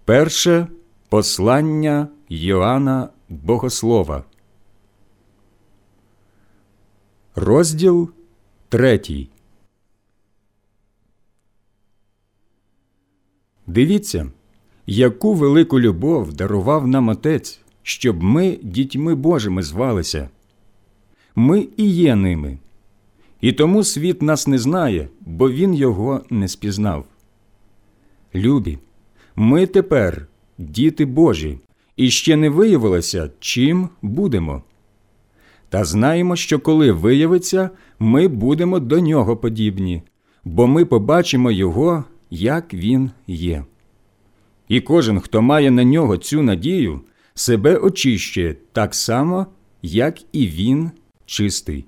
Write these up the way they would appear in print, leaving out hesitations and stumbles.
Перше послання Йоанна Богослова. Розділ 3. Дивіться, яку велику любов дарував нам Отець, щоб ми дітьми Божими звалися. Ми і є ними. І тому світ нас не знає, бо він його не спізнав. Любі, ми тепер діти Божі, і ще не виявилося, чим будемо. Та знаємо, що коли виявиться, ми будемо до нього подібні, бо ми побачимо його, як він є. І кожен, хто має на нього цю надію, себе очищує так само, як і він чистий.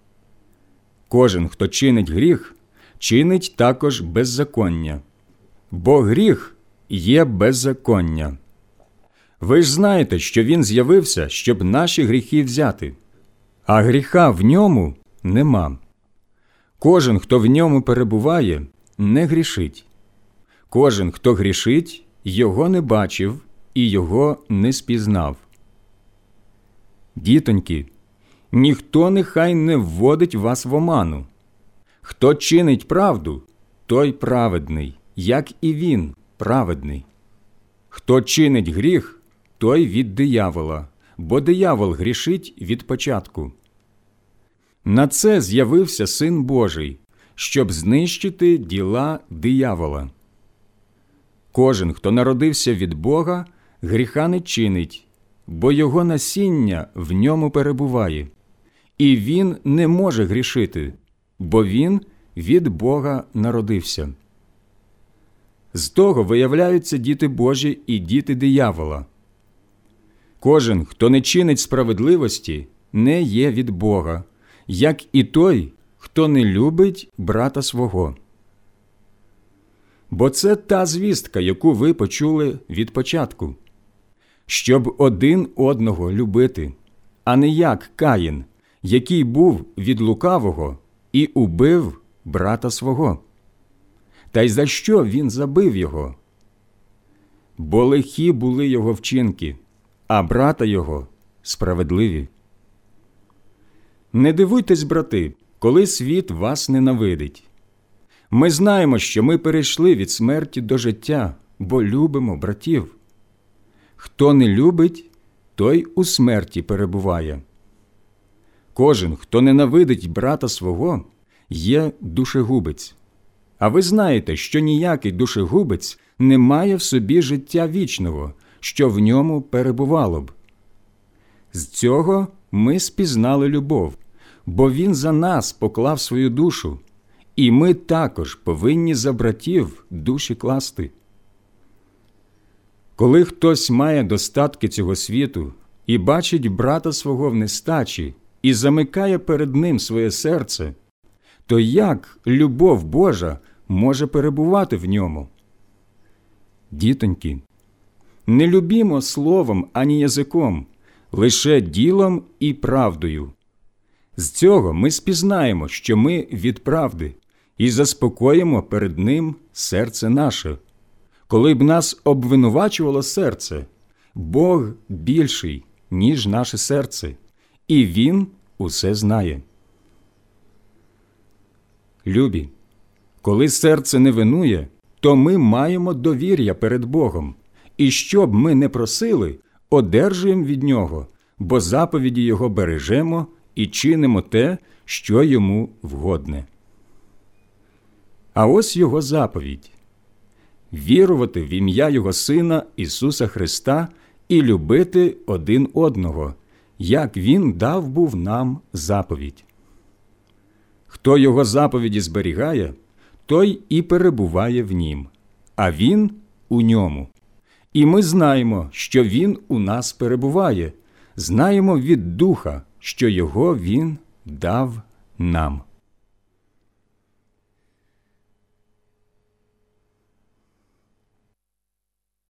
Кожен, хто чинить гріх, чинить також беззаконня, бо гріх є беззаконня. Ви ж знаєте, що він з'явився, щоб наші гріхи взяти, а гріха в ньому нема. Кожен, хто в ньому перебуває, не грішить. Кожен, хто грішить, його не бачив і його не спізнав. Дітоньки, ніхто нехай не вводить вас в оману. Хто чинить правду, той праведний, як і він праведний. Хто чинить гріх, той від диявола, бо диявол грішить від початку. На це з'явився Син Божий, щоб знищити діла диявола. Кожен, хто народився від Бога, гріха не чинить, бо його насіння в ньому перебуває, і він не може грішити, бо він від Бога народився. З того виявляються діти Божі і діти диявола. Кожен, хто не чинить справедливості, не є від Бога, як і той, хто не любить брата свого. Бо це та звістка, яку ви почули від початку, щоб один одного любити, а не як Каїн, який був від лукавого і убив брата свого. Та й за що він забив його? Бо лихі були його вчинки, а брата його справедливі. Не дивуйтесь, брати, коли світ вас ненавидить. Ми знаємо, що ми перейшли від смерті до життя, бо любимо братів. Хто не любить, той у смерті перебуває. Кожен, хто ненавидить брата свого, є душегубець. А ви знаєте, що ніякий душегубець не має в собі життя вічного, що в ньому перебувало б. З цього ми спізнали любов, бо він за нас поклав свою душу, і ми також повинні за братів душі класти. Коли хтось має достатки цього світу і бачить брата свого в нестачі і замикає перед ним своє серце, то як любов Божа може перебувати в ньому? Дітоньки, не любімо словом ані язиком, лише ділом і правдою. З цього ми спізнаємо, що ми від правди, і заспокоїмо перед ним серце наше. Коли б нас обвинувачувало серце, Бог більший, ніж наше серце, і Він усе знає. Любі, коли серце не винує, то ми маємо довір'я перед Богом, і що б ми не просили, одержуємо від Нього, бо заповіді Його бережемо і чинимо те, що Йому вгодне. А ось Його заповідь – вірувати в ім'я Його Сина Ісуса Христа і любити один одного, як Він дав був нам заповідь. Хто Його заповіді зберігає, той і перебуває в Нім, а Він у ньому. І ми знаємо, що Він у нас перебуває, знаємо від Духа, що Його Він дав нам.